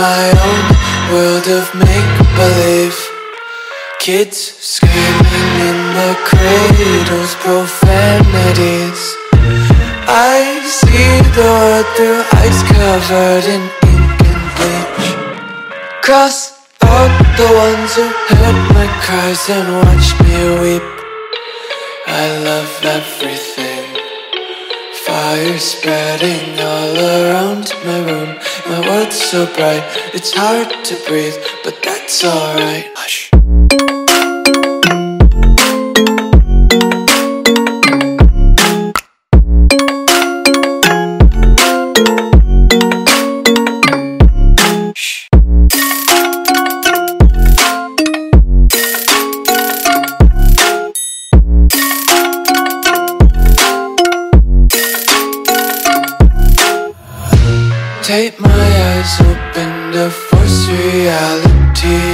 my own world of make-believe. Kids screaming in the cradles, profanities. I see the world through eyes covered in ink and bleach. Cross out the ones who heard my cries and watched me weep. I love everything. Fire spreading all around my room. My world's so bright, it's hard to breathe, but that's alright. Hush. Tape my eyes open to force reality.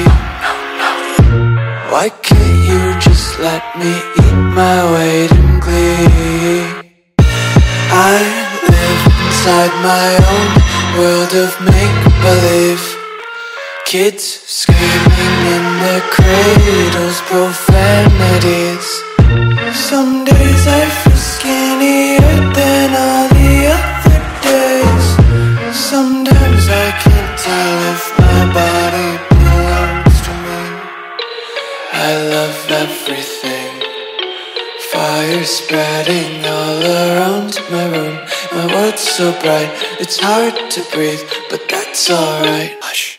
Why can't you just let me eat my weight in glee? I live inside my own world of make-believe. Kids screaming in their cradles, profanities. Some days I feel skinnier than all the other days. Sometimes I can't tell if my body belongs to me. I love everything. Fire spreading all around my room. My world's so bright, it's hard to breathe, but that's alright. Hush.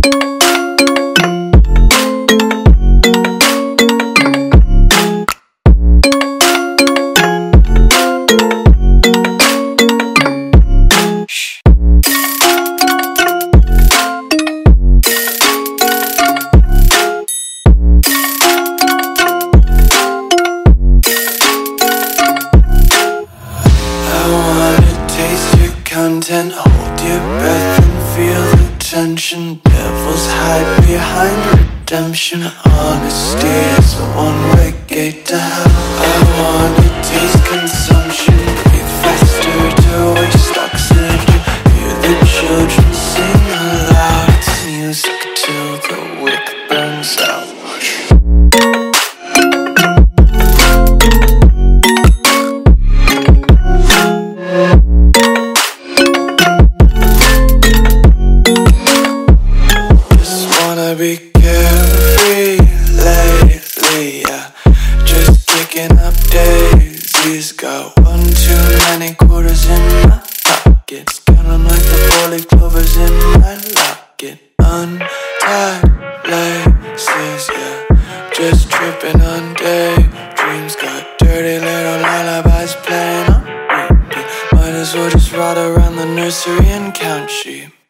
Content, hold your breath and feel the tension. Devils hide behind redemption. Honesty is a one-way gate to hell. I wanna taste consumption. Breathe faster to waste oxygen. Hear the children sing aloud. It's music till the wick burns out. Be carefree lately, yeah. Just kicking up daisies. Got one too many quarters in my pockets. Counting like the four-leaf clovers in my locket. Untied laces, yeah. Just tripping on daydreams. Got dirty little lullabies playing on repeat. Might as well just ride around the nursery and count sheep.